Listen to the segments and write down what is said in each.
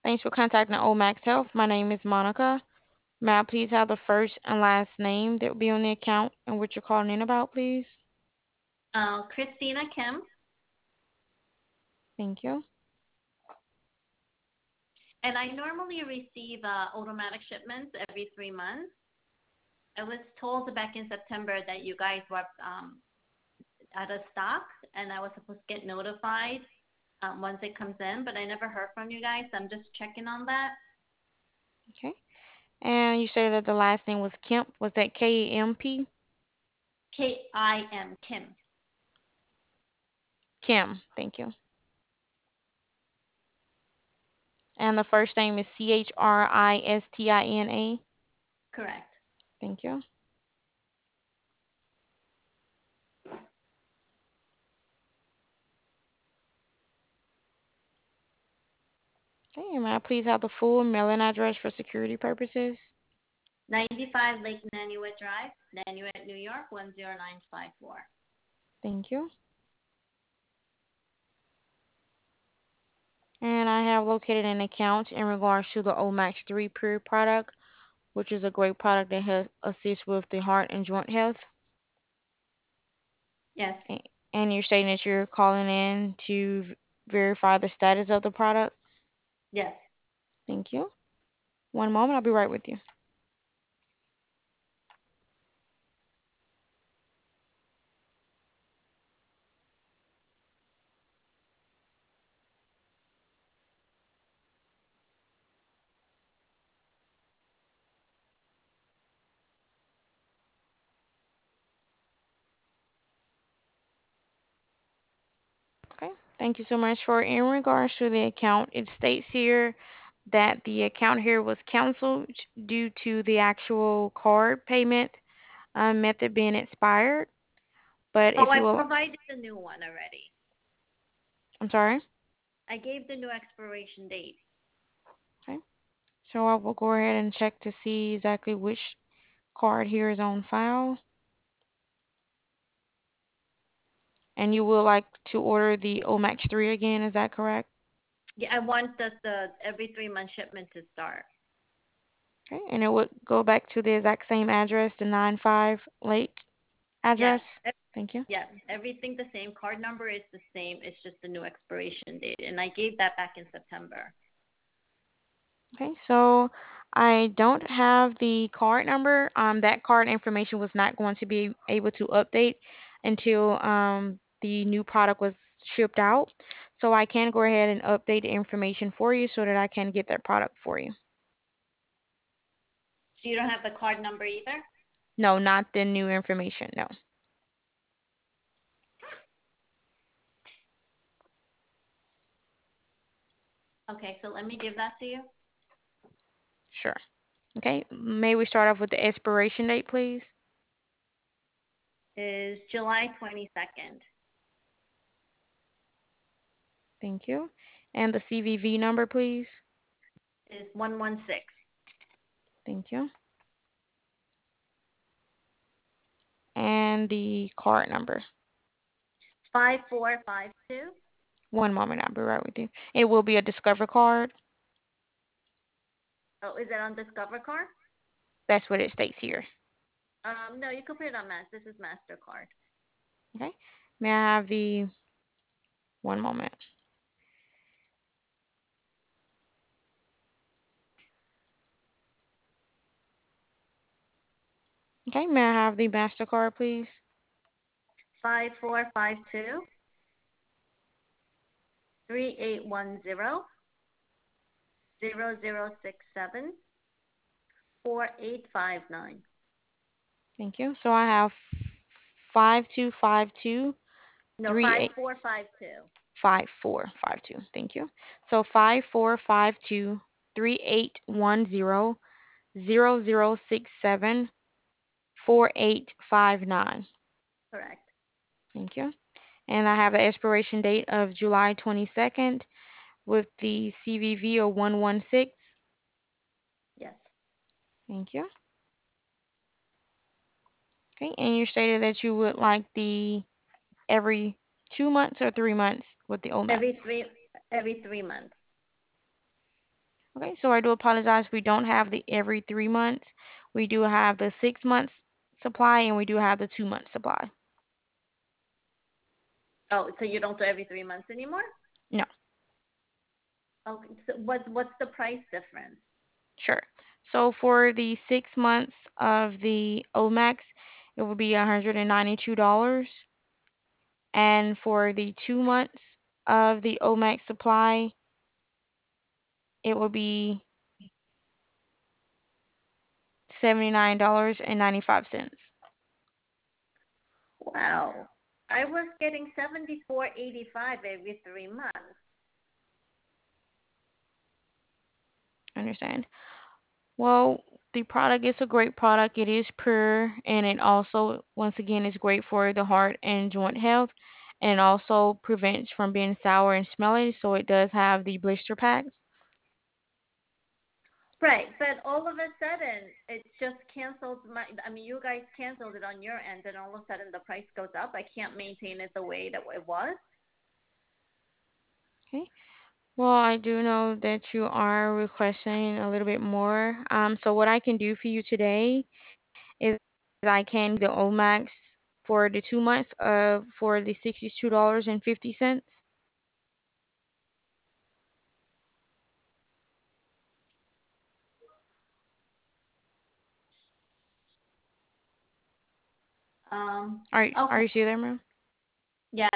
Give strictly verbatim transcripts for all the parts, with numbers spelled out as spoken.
Thanks for contacting Omax Health. My name is Monica. May I please have the first and last name that will be on the account and what you're calling in about, please? Uh, Christina Kim. Thank you. And I normally receive uh, automatic shipments every three months. I was told back in September that you guys were um, out of stock, and I was supposed to get notified um, once it comes in, but I never heard from you guys. So I'm just checking on that. Okay. And you said that the last name was Kemp. Was that K E M P? K I M, Kim. Kim. Thank you. And the first name is C H R I S T I N A. Correct. Thank you. Okay. And may I please have the full mailing address for security purposes? ninety-five Lake Nanuet Drive, Nanuet, New York, one zero nine five four. Thank you. And I have located an account in regards to the Omax three Pure product, which is a great product that has assists with the heart and joint health. Yes. A- And you're stating that you're calling in to v- verify the status of the product. Yes. Thank you. One moment, I'll be right with you. Okay. Thank you so much for in regards to the account. It states here that the account here was canceled due to the actual card payment uh, method being expired. But Oh, if I you will, provided the new one already. I'm sorry. I gave the new expiration date. Okay. So I will go ahead and check to see exactly which card here is on file. And you would like to order the Omax three again, is that correct? Yeah, I want the, the every three month shipment to start. Okay. And it would go back to the exact same address, the nine five Lake Yes. address. ev- Thank you. Yes. Everything the same. Card number is the same. It's just the new expiration date. And I gave that back in September. Okay, so I don't have the card number. Um, that card information was not going to be able to update until um, the new product was shipped out. So I can go ahead and update the information for you so that I can get that product for you. So you don't have the card number either? No, not the new information. No. Okay, so let me give that to you. Sure. Okay, may we start off with the expiration date, please? Is July twenty-second. Thank you. And the C V V number, please? Is one one six. Thank you. And the card number. five four five two. One moment, I'll be right with you. It will be a Discover card. Oh, is it on Discover card? That's what it states here. Um, no, you can put it on Mass. This is MasterCard. Okay. May I have the one moment? Okay. May I have the MasterCard, please? Five four five two three eight one zero zero zero six seven four eight five nine. Thank you. So I have five two five two No, three five eight four five two. five four five two. Thank you. So five four five two three eight one zero zero zero six seven four eight five nine. Correct. Thank you. And I have the expiration date of July twenty-second with the C V V of one one six. Yes. Thank you. Okay, and you stated that you would like the every two months or three months with the Every Omax. three every three months. Okay, so I do apologize. We don't have the every three months. We do have the six months supply and we do have the two month supply. Oh, so you don't do every three months anymore? No, Okay. So what what's the price difference? sure. So for the six months of the Omax, it will be one hundred ninety-two dollars. And for the two months of the Omax supply, it will be seventy-nine dollars and ninety-five cents. Wow. I was getting seventy-four eighty-five every three months. Understand? Well, the product is a great product. It is pure and it also, once again, is great for the heart and joint health. And it also prevents from being sour and smelly. So it does have the blister packs. Right, but all of a sudden it just canceled my. I mean, you guys canceled it on your end, and all of a sudden the price goes up. I can't maintain it the way that it was. Okay. Well, I do know that you are requesting a little bit more. Um, so what I can do for you today is I can the Omax for the two months of for the sixty-two dollars and fifty cents. Um. Are are Okay. you still there, ma'am? Yes.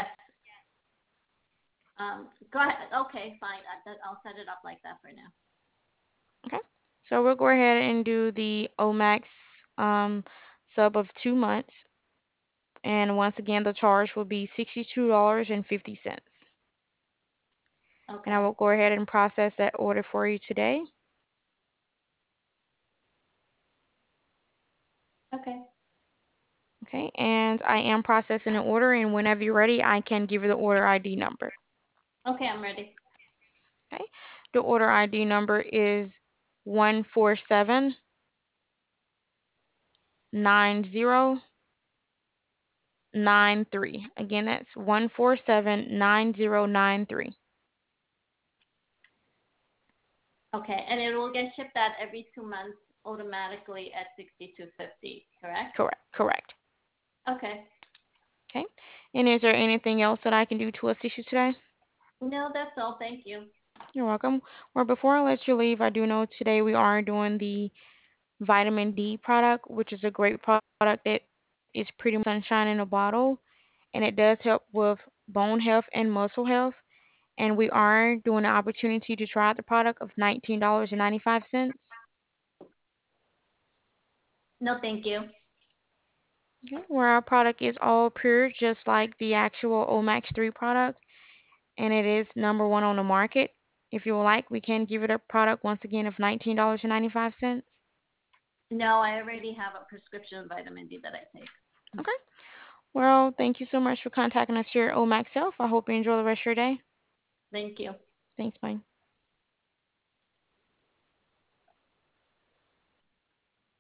Um. Go ahead. Okay. Fine. I, I'll set it up like that for now. Okay. So we'll go ahead and do the Omax um, sub of two months. And once again, the charge will be sixty-two dollars and fifty cents. And I Okay. will go ahead and process that order for you today. Okay. Okay. And I am processing an order. And whenever you're ready, I can give you the order I D number. Okay. I'm ready. Okay. The order I D number is one four seven nine zero nine three. Again, that's one four seven nine zero nine three. Okay. And it will get shipped out every two months automatically at sixty-two fifty. Correct? Correct. Correct. Okay. Okay. And is there anything else that I can do to assist you today? No, that's all. Thank you. You're welcome. Well, before I let you leave, I do know today we are doing the vitamin D product, which is a great product that is pretty much sunshine in a bottle, and it does help with bone health and muscle health. And we are doing an opportunity to try out the product of nineteen dollars and ninety-five cents. No, thank you. Okay, where our product is all pure, just like the actual Omax three product, and it is number one on the market. If you would like, we can give it a product once again of nineteen dollars and ninety-five cents. No, I already have a prescription vitamin D that I take. Okay. Well, thank you so much for contacting us here at Omax Health. I hope you enjoy the rest of your day. Thank you. Thanks, bye.